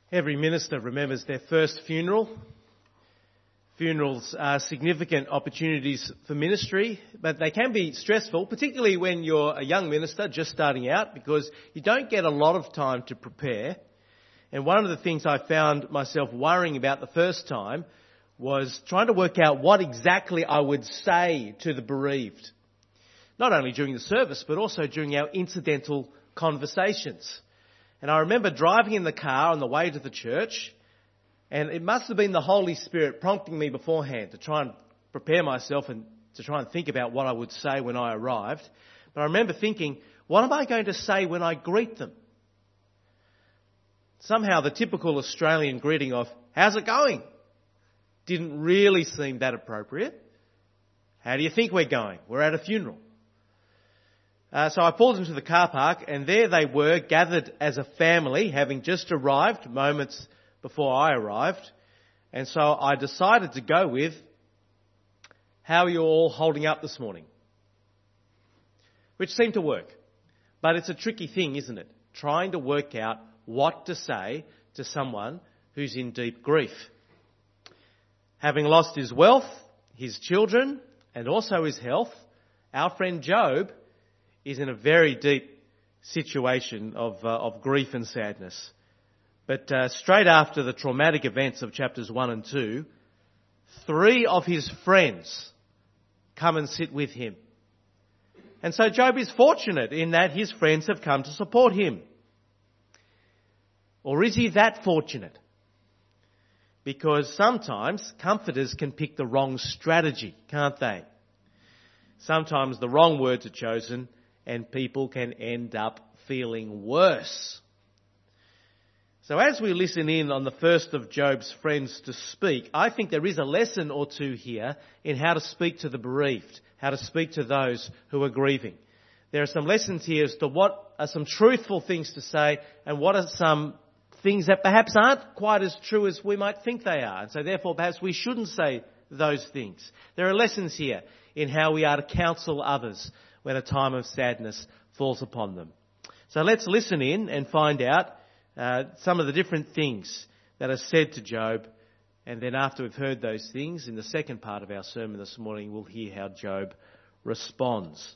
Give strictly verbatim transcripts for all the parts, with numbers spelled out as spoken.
Every minister remembers their first funeral. Funerals are significant opportunities for ministry, but they can be stressful, particularly when you're a young minister just starting out, because you don't get a lot of time to prepare. And one of the things I found myself worrying about the first time was trying to work out what exactly I would say to the bereaved. Not only during the service, but also during our incidental conversations. And I remember driving in the car on the way to the church, and it must have been the Holy Spirit prompting me beforehand to try and prepare myself and to try and think about what I would say when I arrived. But I remember thinking, what am I going to say when I greet them? Somehow the typical Australian greeting of, "How's it going?" didn't really seem that appropriate. "How do you think we're going? We're at a funeral." Uh, so I pulled into the car park, and there they were, gathered as a family, having just arrived moments before I arrived. And so I decided to go with, "How are you all holding up this morning?" Which seemed to work. But it's a tricky thing, isn't it? Trying to work out what to say to someone who's in deep grief. Having lost his wealth, his children, and also his health, our friend Job is in a very deep situation of, uh, of grief and sadness. But uh, straight after the traumatic events of chapters one and two, three of his friends come and sit with him. And so Job is fortunate in that his friends have come to support him. Or is he that fortunate? Because sometimes comforters can pick the wrong strategy, can't they? Sometimes the wrong words are chosen and people can end up feeling worse. So as we listen in on the first of Job's friends to speak, I think there is a lesson or two here in how to speak to the bereaved, how to speak to those who are grieving. There are some lessons here as to what are some truthful things to say and what are some things that perhaps aren't quite as true as we might think they are. And so therefore perhaps we shouldn't say those things. There are lessons here in how we are to counsel others when a time of sadness falls upon them. So let's listen in and find out uh, some of the different things that are said to Job. And then after we've heard those things, in the second part of our sermon this morning, we'll hear how Job responds.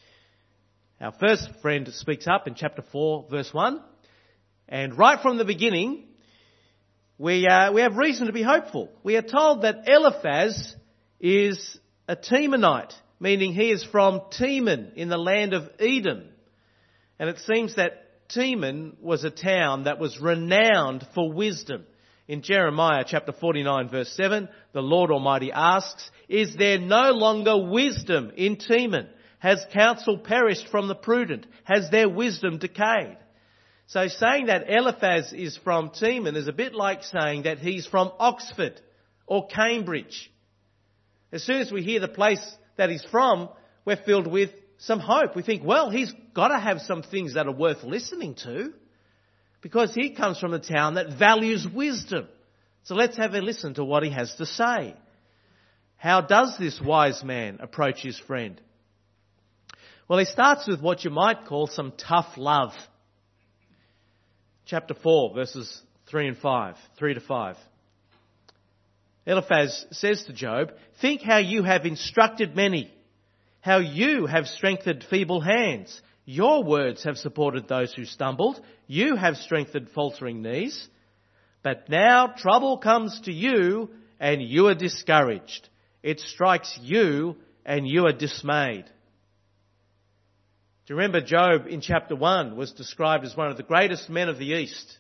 Our first friend speaks up in chapter four, verse one. And right from the beginning, we, uh, we have reason to be hopeful. We are told that Eliphaz is a Temanite, meaning he is from Teman in the land of Edom. And it seems that Teman was a town that was renowned for wisdom. In Jeremiah chapter forty-nine verse seven, the Lord Almighty asks, "Is there no longer wisdom in Teman? Has counsel perished from the prudent? Has their wisdom decayed?" So saying that Eliphaz is from Teman is a bit like saying that he's from Oxford or Cambridge. As soon as we hear the place that he's from, we're filled with some hope. We think, well, he's got to have some things that are worth listening to because he comes from a town that values wisdom. So let's have a listen to what he has to say. How does this wise man approach his friend? Well, he starts with what you might call some tough love. Chapter four, verses three and five, three to five. Eliphaz says to Job, "Think how you have instructed many, how you have strengthened feeble hands. Your words have supported those who stumbled. You have strengthened faltering knees. But now trouble comes to you and you are discouraged. It strikes you and you are dismayed." Do you remember Job in chapter one was described as one of the greatest men of the East?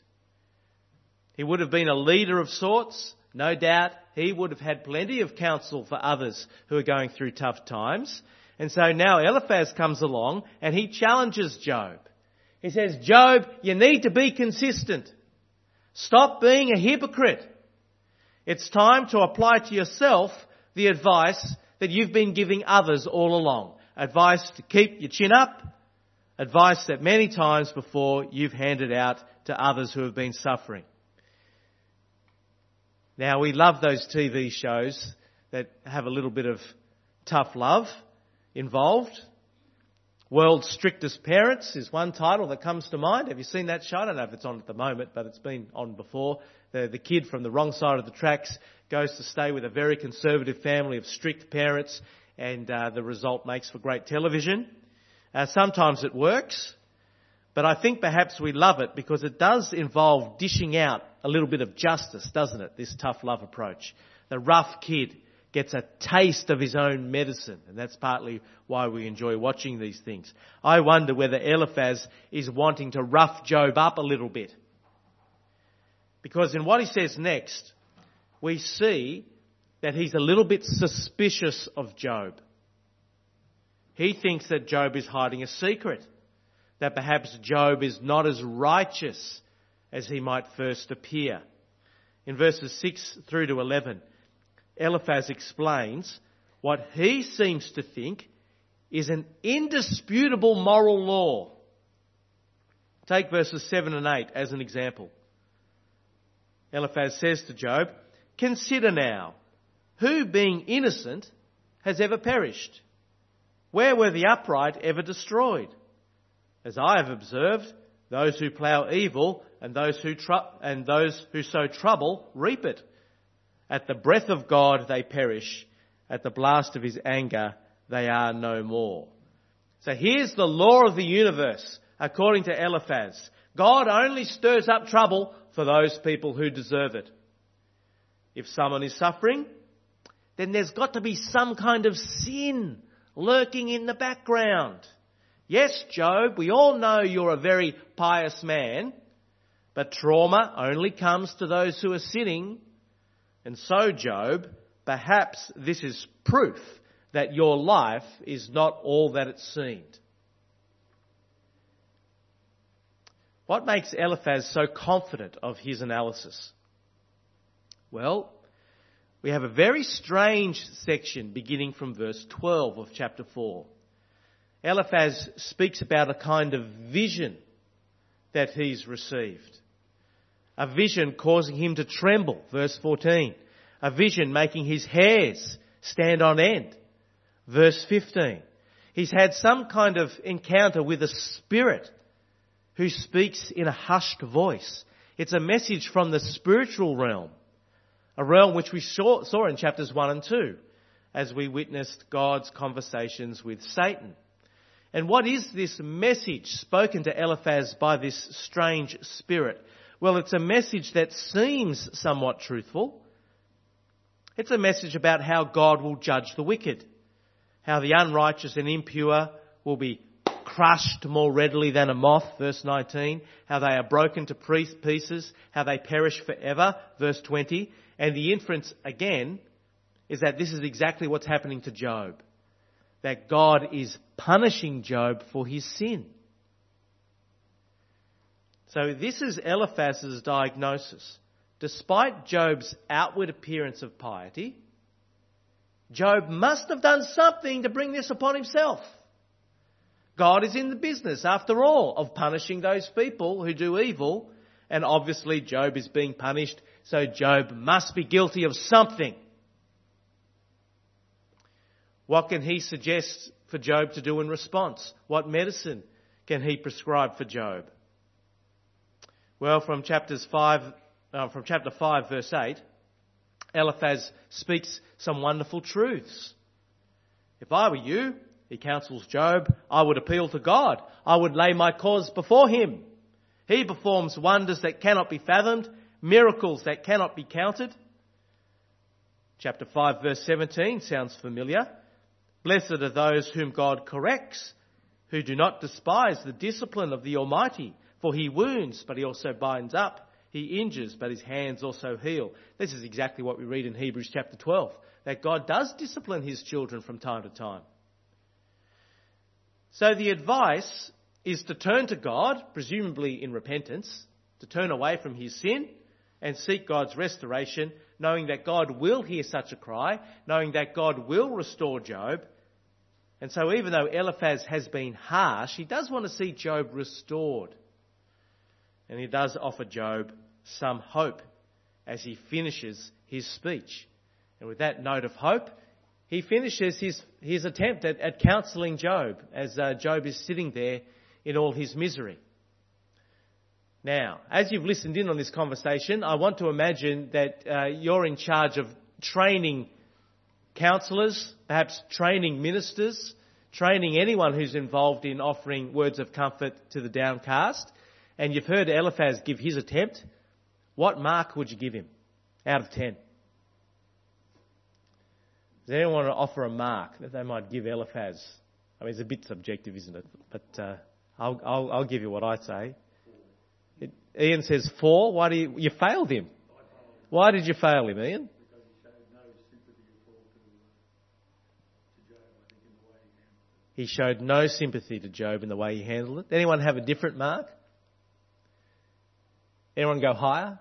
He would have been a leader of sorts. No doubt he would have had plenty of counsel for others who are going through tough times. And so now Eliphaz comes along and he challenges Job. He says, "Job, you need to be consistent. Stop being a hypocrite. It's time to apply to yourself the advice that you've been giving others all along. Advice to keep your chin up. Advice that many times before you've handed out to others who have been suffering." Now, we love those T V shows that have a little bit of tough love involved. World's Strictest Parents is one title that comes to mind. Have you seen that show? I don't know if it's on at the moment, but it's been on before. The, the kid from the wrong side of the tracks goes to stay with a very conservative family of strict parents, and uh, the result makes for great television. Uh, sometimes it works, but I think perhaps we love it because it does involve dishing out a little bit of justice, doesn't it, this tough love approach. The rough kid gets a taste of his own medicine, and that's partly why we enjoy watching these things. I wonder whether Eliphaz is wanting to rough Job up a little bit. Because in what he says next, we see that he's a little bit suspicious of Job. He thinks that Job is hiding a secret, that perhaps Job is not as righteous as he might first appear. In verses six through to eleven, Eliphaz explains what he seems to think is an indisputable moral law. Take verses seven and eight as an example. Eliphaz says to Job, "Consider now, who being innocent has ever perished? Where were the upright ever destroyed? As I have observed, those who plough evil and those who tr- and those who sow trouble reap it. At the breath of God they perish. At the blast of his anger they are no more." So here's the law of the universe, according to Eliphaz. God only stirs up trouble for those people who deserve it. If someone is suffering, then there's got to be some kind of sin lurking in the background. Yes, Job, we all know you're a very pious man, but trauma only comes to those who are sinning. And so, Job, perhaps this is proof that your life is not all that it seemed. What makes Eliphaz so confident of his analysis? Well, we have a very strange section beginning from verse twelve of chapter four. Eliphaz speaks about a kind of vision that he's received. A vision causing him to tremble, verse fourteen. A vision making his hairs stand on end, verse fifteen. He's had some kind of encounter with a spirit who speaks in a hushed voice. It's a message from the spiritual realm, a realm which we saw, saw in chapters one and two as we witnessed God's conversations with Satan. And what is this message spoken to Eliphaz by this strange spirit? Well, it's a message that seems somewhat truthful. It's a message about how God will judge the wicked, how the unrighteous and impure will be crushed more readily than a moth, verse nineteen, how they are broken to pieces, how they perish forever, verse twenty. And the inference, again, is that this is exactly what's happening to Job, that God is punishing Job for his sin. So this is Eliphaz's diagnosis. Despite Job's outward appearance of piety, Job must have done something to bring this upon himself. God is in the business, after all, of punishing those people who do evil, and obviously Job is being punished, so Job must be guilty of something. What can he suggest for Job to do in response? What medicine can he prescribe for Job? Well, from chapters five, uh, from chapter five, verse eight, Eliphaz speaks some wonderful truths. If I were you, he counsels Job, I would appeal to God. I would lay my cause before him. He performs wonders that cannot be fathomed, miracles that cannot be counted. Chapter five, verse seventeen sounds familiar. Blessed are those whom God corrects, who do not despise the discipline of the Almighty. For he wounds, but he also binds up. He injures, but his hands also heal. This is exactly what we read in Hebrews chapter twelve, that God does discipline his children from time to time. So the advice is to turn to God, presumably in repentance, to turn away from his sin and seek God's restoration, knowing that God will hear such a cry, knowing that God will restore Job. And so even though Eliphaz has been harsh, he does want to see Job restored. And he does offer Job some hope as he finishes his speech. And with that note of hope, he finishes his, his attempt at, at counselling Job as uh, Job is sitting there in all his misery. Now, as you've listened in on this conversation, I want to imagine that uh, you're in charge of training counsellors, perhaps training ministers, training anyone who's involved in offering words of comfort to the downcast. And you've heard Eliphaz give his attempt. What mark would you give him out of ten? Does anyone want to offer a mark that they might give Eliphaz? I mean, it's a bit subjective, isn't it? But uh, I'll, I'll, I'll give you what I say. It, Ian says four. Why do you, you failed him? Why did you fail him, Ian? He showed no sympathy to Job in the way he handled it. Anyone have a different mark? Anyone go higher?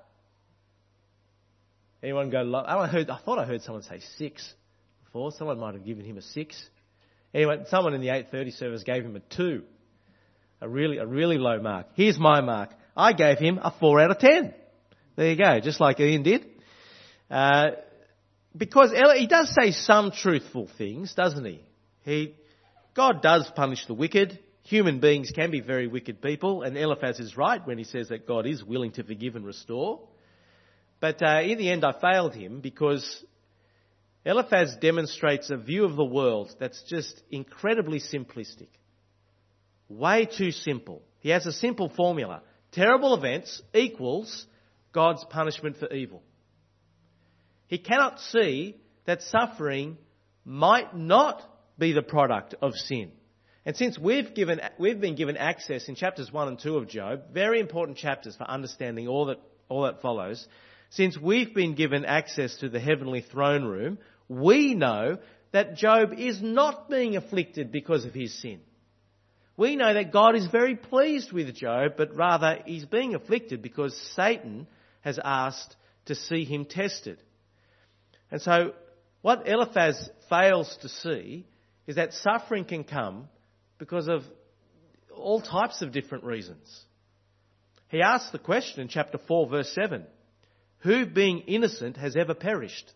Anyone go low? I heard. I thought I heard someone say six before. Someone might have given him a six. Anyway, someone in the eight thirty service gave him a two. A really, a really low mark. Here's my mark. I gave him a four out of ten. There you go, just like Ian did. Uh, because he does say some truthful things, doesn't he? He, God does punish the wicked. Human beings can be very wicked people, and Eliphaz is right when he says that God is willing to forgive and restore. But uh, in the end, I failed him because Eliphaz demonstrates a view of the world that's just incredibly simplistic. Way too simple. He has a simple formula. Terrible events equals God's punishment for evil. He cannot see that suffering might not be the product of sin. And since we've given, we've been given access in chapters one and two of Job, very important chapters for understanding all that, all that follows, since we've been given access to the heavenly throne room, we know that Job is not being afflicted because of his sin. We know that God is very pleased with Job, but rather he's being afflicted because Satan has asked to see him tested. And so what Eliphaz fails to see is that suffering can come because of all types of different reasons. He asks the question in chapter four, verse seven, who being innocent has ever perished?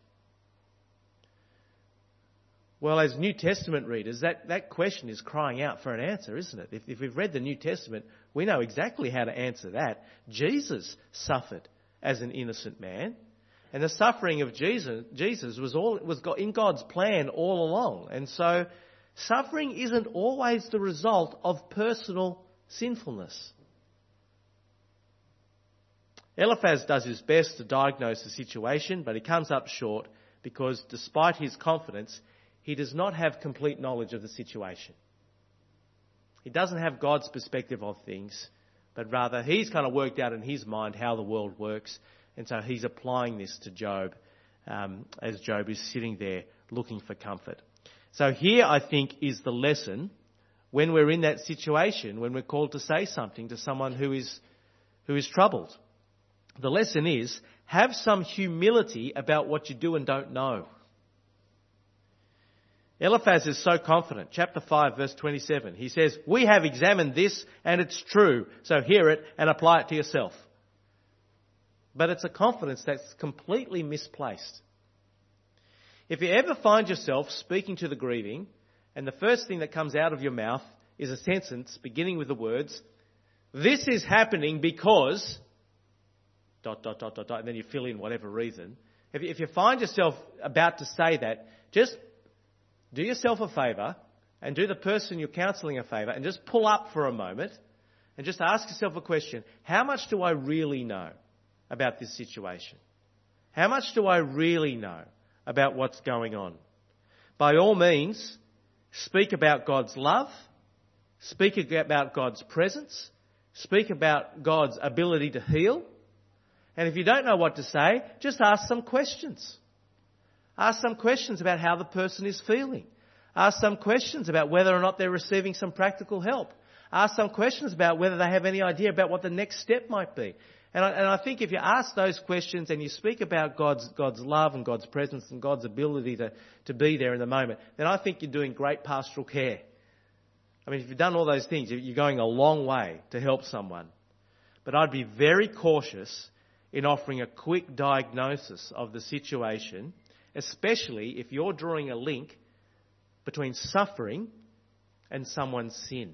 Well, as New Testament readers, that, that question is crying out for an answer, isn't it? If, if we've read the New Testament, we know exactly how to answer that. Jesus suffered as an innocent man. And the suffering of Jesus, Jesus was all was in God's plan all along. And so suffering isn't always the result of personal sinfulness. Eliphaz does his best to diagnose the situation, but he comes up short because despite his confidence, he does not have complete knowledge of the situation. He doesn't have God's perspective of things, but rather he's kind of worked out in his mind how the world works, and so he's applying this to Job um, as Job is sitting there looking for comfort. So here, I think, is the lesson when we're in that situation, when we're called to say something to someone who is who is troubled. The lesson is, have some humility about what you do and don't know. Eliphaz is so confident. Chapter five, verse twenty-seven. He says, we have examined this and it's true, so hear it and apply it to yourself. But it's a confidence that's completely misplaced. If you ever find yourself speaking to the grieving and the first thing that comes out of your mouth is a sentence beginning with the words, this is happening because, dot, dot, dot, dot, dot, and then you fill in whatever reason. If you, if you find yourself about to say that, just do yourself a favour and do the person you're counselling a favour and just pull up for a moment and just ask yourself a question. How much do I really know about this situation? How much do I really know about what's going on? By all means, speak about God's love, speak about God's presence, speak about God's ability to heal. And if you don't know what to say, just ask some questions. Ask some questions about how the person is feeling. Ask some questions about whether or not they're receiving some practical help. Ask some questions about whether they have any idea about what the next step might be. And I, and I think if you ask those questions and you speak about God's, God's love and God's presence and God's ability to, to be there in the moment, then I think you're doing great pastoral care. I mean, if you've done all those things, you're going a long way to help someone. But I'd be very cautious in offering a quick diagnosis of the situation, especially if you're drawing a link between suffering and someone's sin.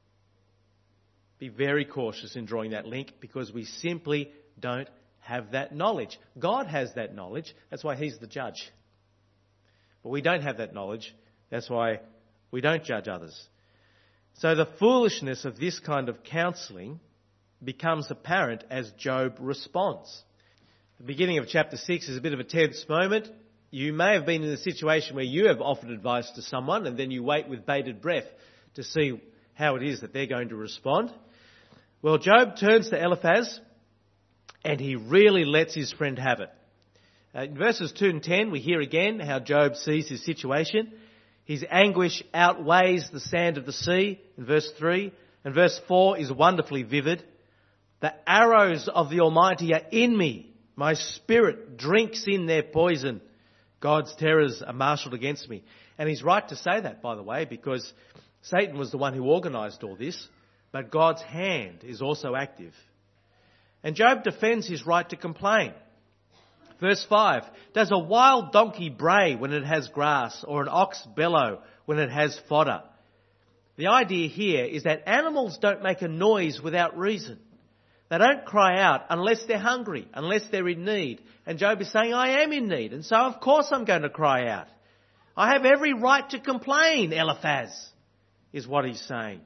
Be very cautious in drawing that link because we simply don't have that knowledge. God has that knowledge. That's why he's the judge. But we don't have that knowledge. That's why we don't judge others. So the foolishness of this kind of counselling becomes apparent as Job responds. The beginning of chapter six is a bit of a tense moment. You may have been in a situation where you have offered advice to someone and then you wait with bated breath to see how it is that they're going to respond. Well, Job turns to Eliphaz and he really lets his friend have it. Uh, in verses two and ten, we hear again how Job sees his situation. His anguish outweighs the sand of the sea, in verse three. And verse four is wonderfully vivid. The arrows of the Almighty are in me. My spirit drinks in their poison. God's terrors are marshalled against me. And he's right to say that, by the way, because Satan was the one who organised all this. But God's hand is also active. And Job defends his right to complain. Verse five, does a wild donkey bray when it has grass, or an ox bellow when it has fodder? The idea here is that animals don't make a noise without reason. They don't cry out unless they're hungry, unless they're in need. And Job is saying, I am in need, and so of course I'm going to cry out. I have every right to complain, Eliphaz, is what he's saying.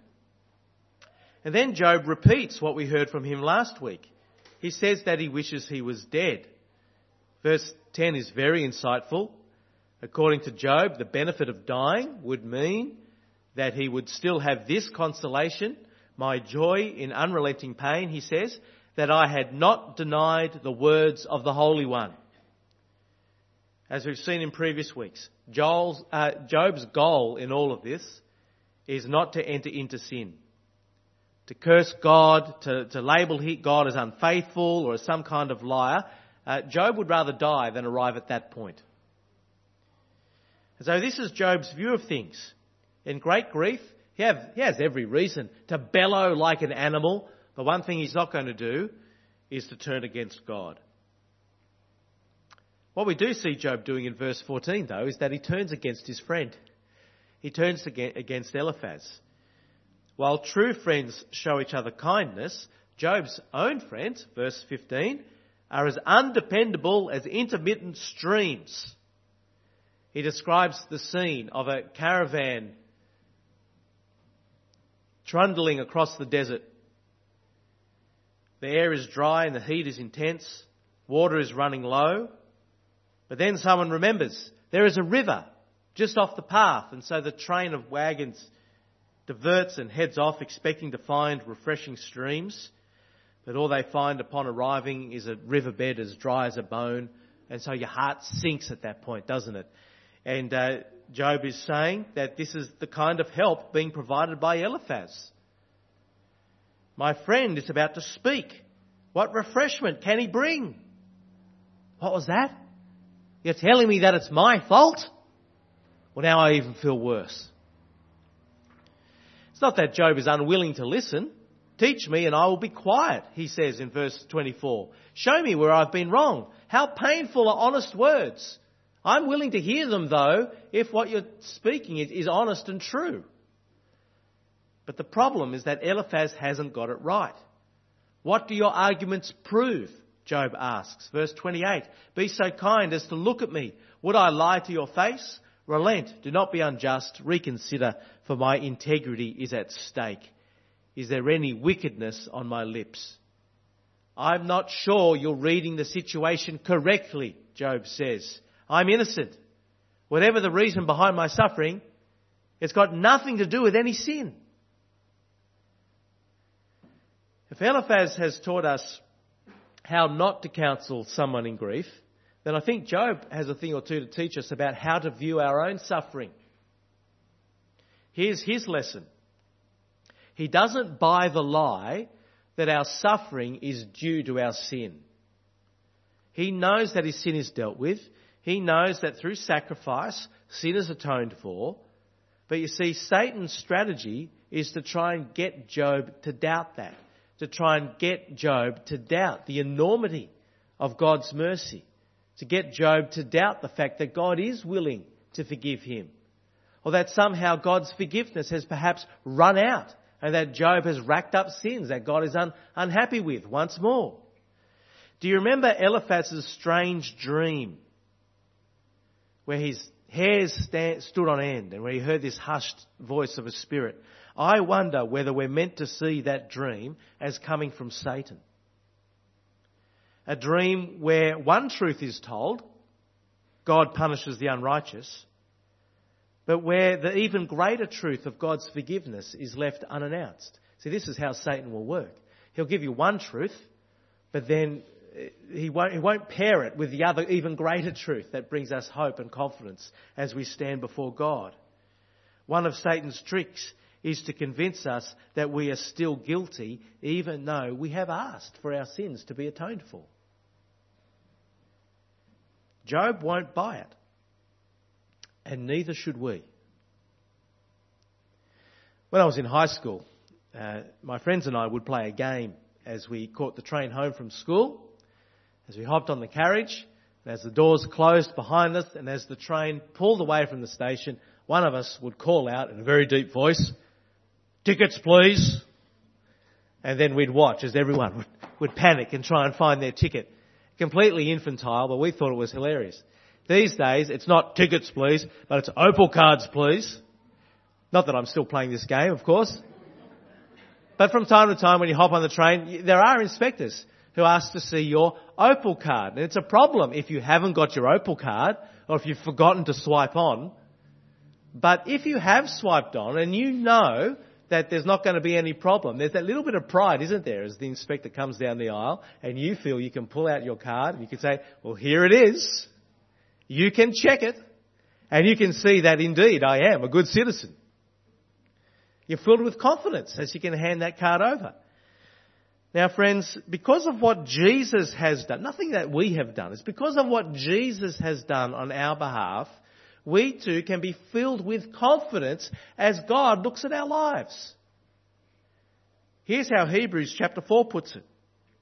And then Job repeats what we heard from him last week. He says that he wishes he was dead. Verse ten is very insightful. According to Job, the benefit of dying would mean that he would still have this consolation, my joy in unrelenting pain, he says, that I had not denied the words of the Holy One. As we've seen in previous weeks, Joel's, uh, Job's goal in all of this is not to enter into sin. To curse God, to, to label God as unfaithful or as some kind of liar. Uh, Job would rather die than arrive at that point. And so this is Job's view of things. In great grief, he, have, he has every reason to bellow like an animal. The one thing he's not going to do is to turn against God. What we do see Job doing in verse fourteen, though, is that he turns against his friend. He turns against Eliphaz. While true friends show each other kindness, Job's own friends, verse fifteen, are as undependable as intermittent streams. He describes the scene of a caravan trundling across the desert. The air is dry and the heat is intense. Water is running low. But then someone remembers there is a river just off the path, and so the train of wagons diverts and heads off expecting to find refreshing streams. But all they find upon arriving is a riverbed as dry as a bone. And so your heart sinks at that point, doesn't it? And uh, Job is saying that this is the kind of help being provided by Eliphaz. My friend is about to speak. What refreshment can he bring? What was that? You're telling me that it's my fault? Well, now I even feel worse. It's not that Job is unwilling to listen. Teach me and I will be quiet, he says in verse twenty-four. Show me where I've been wrong. How painful are honest words. I'm willing to hear them, though, if what you're speaking is, is honest and true. But the problem is that Eliphaz hasn't got it right. What do your arguments prove? Job asks. Verse twenty-eight. Be so kind as to look at me. Would I lie to your face? Relent. Do not be unjust. Reconsider, for my integrity is at stake. Is there any wickedness on my lips? I'm not sure you're reading the situation correctly, Job says. I'm innocent. Whatever the reason behind my suffering, it's got nothing to do with any sin. If Eliphaz has taught us how not to counsel someone in grief, then I think Job has a thing or two to teach us about how to view our own suffering. Here's his lesson. He doesn't buy the lie that our suffering is due to our sin. He knows that his sin is dealt with. He knows that through sacrifice, sin is atoned for. But you see, Satan's strategy is to try and get Job to doubt that. To try and get Job to doubt the enormity of God's mercy. To get Job to doubt the fact that God is willing to forgive him. or that somehow God's forgiveness has perhaps run out and that Job has racked up sins that God is un- unhappy with once more. Do you remember Eliphaz's strange dream where his hairs stand, stood on end and where he heard this hushed voice of a spirit? I wonder whether we're meant to see that dream as coming from Satan. A dream where one truth is told, God punishes the unrighteous, but where the even greater truth of God's forgiveness is left unannounced. See, this is how Satan will work. He'll give you one truth, but then he won't, he won't pair it with the other even greater truth that brings us hope and confidence as we stand before God. One of Satan's tricks is to convince us that we are still guilty even though we have asked for our sins to be atoned for. Job won't buy it, and neither should we. When I was in high school, uh, my friends and I would play a game as we caught the train home from school, as we hopped on the carriage, and as the doors closed behind us, and as the train pulled away from the station, one of us would call out in a very deep voice, "Tickets, please." And then we'd watch as everyone would, would panic and try and find their ticket. Completely infantile, but we thought it was hilarious. These days, it's not "tickets, please," but it's "Opal cards, please." Not that I'm still playing this game, of course. But from time to time, when you hop on the train, there are inspectors who ask to see your Opal card. And it's a problem if you haven't got your Opal card or if you've forgotten to swipe on. But if you have swiped on and you know that there's not going to be any problem, there's that little bit of pride, isn't there, as the inspector comes down the aisle and you feel you can pull out your card and you can say, well, here it is. You can check it and you can see that indeed I am a good citizen. You're filled with confidence as you can hand that card over. Now, friends, because of what Jesus has done, nothing that we have done, it's because of what Jesus has done on our behalf, we too can be filled with confidence as God looks at our lives. Here's how Hebrews chapter four puts it.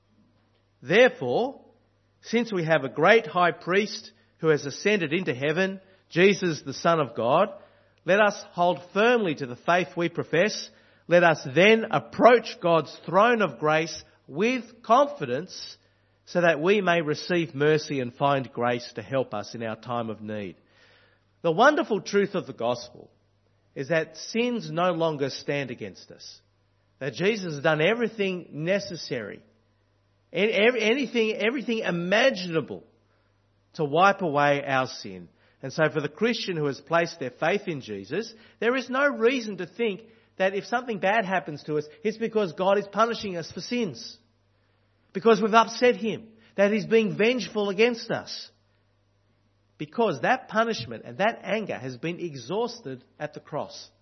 Therefore, since we have a great high priest who has ascended into heaven, Jesus the Son of God, let us hold firmly to the faith we profess. Let us then approach God's throne of grace with confidence so that we may receive mercy and find grace to help us in our time of need. The wonderful truth of the gospel is that sins no longer stand against us. That Jesus has done everything necessary, anything, everything imaginable to wipe away our sin. And so for the Christian who has placed their faith in Jesus, there is no reason to think that if something bad happens to us, it's because God is punishing us for sins. Because we've upset Him. That He's being vengeful against us. Because that punishment and that anger has been exhausted at the cross.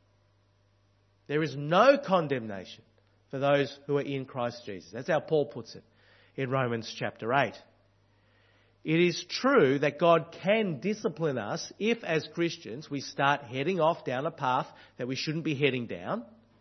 There is no condemnation for those who are in Christ Jesus. That's how Paul puts it in Romans chapter eight. It is true that God can discipline us if, as Christians, we start heading off down a path that we shouldn't be heading down.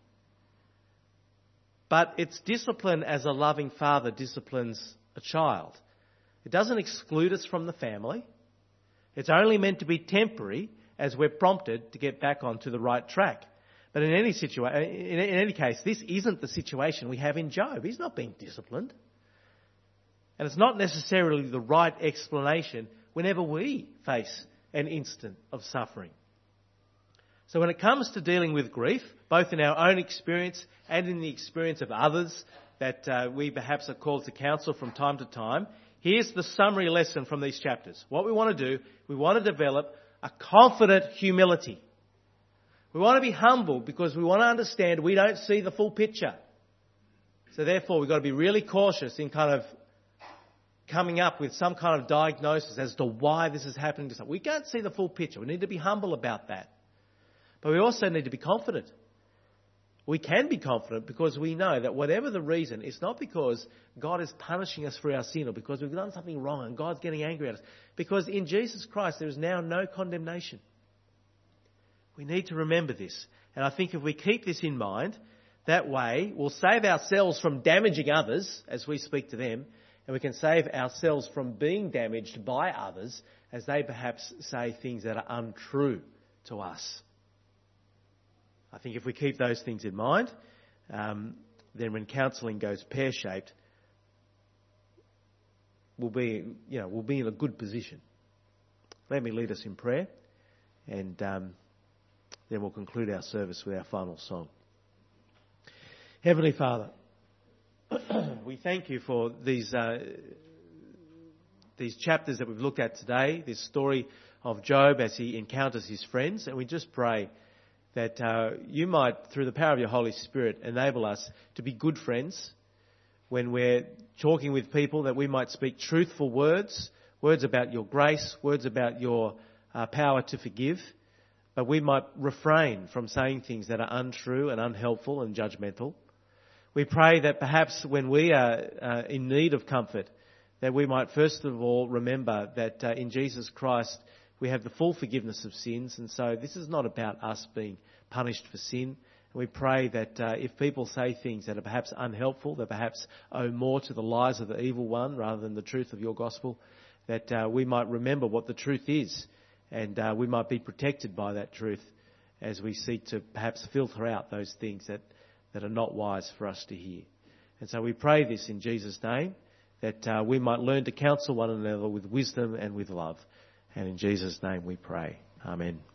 But it's discipline as a loving father disciplines a child. It doesn't exclude us from the family. It's only meant to be temporary as we're prompted to get back onto the right track. But in any situa- in any case, this isn't the situation we have in Job. He's not being disciplined. And it's not necessarily the right explanation whenever we face an instant of suffering. So when it comes to dealing with grief, both in our own experience and in the experience of others that uh, we perhaps are called to counsel from time to time, here's the summary lesson from these chapters. What we want to do, we want to develop a confident humility. We want to be humble because we want to understand we don't see the full picture. So therefore we've got to be really cautious in kind of coming up with some kind of diagnosis as to why this is happening to us. We can't see the full picture. We need to be humble about that. But we also need to be confident. We can be confident because we know that whatever the reason, it's not because God is punishing us for our sin or because we've done something wrong and God's getting angry at us. Because in Jesus Christ there is now no condemnation. We need to remember this. And I think if we keep this in mind, that way we'll save ourselves from damaging others as we speak to them, and we can save ourselves from being damaged by others as they perhaps say things that are untrue to us. I think if we keep those things in mind, um, then when counselling goes pear-shaped, we'll be, you know, we'll be in a good position. Let me lead us in prayer, and um, then we'll conclude our service with our final song. Heavenly Father, we thank you for these uh, these chapters that we've looked at today, this story of Job as he encounters his friends, and we just pray that uh, you might, through the power of your Holy Spirit, enable us to be good friends when we're talking with people, that we might speak truthful words, words about your grace, words about your uh, power to forgive, but we might refrain from saying things that are untrue and unhelpful and judgmental. We pray that perhaps when we are uh, in need of comfort, that we might first of all remember that uh, in Jesus Christ we have the full forgiveness of sins, and so this is not about us being punished for sin. And we pray that uh, if people say things that are perhaps unhelpful, that perhaps owe more to the lies of the evil one rather than the truth of your gospel, that uh, we might remember what the truth is, and uh, we might be protected by that truth as we seek to perhaps filter out those things that, that are not wise for us to hear. And so we pray this in Jesus' name, that uh, we might learn to counsel one another with wisdom and with love. And in Jesus' name we pray. Amen.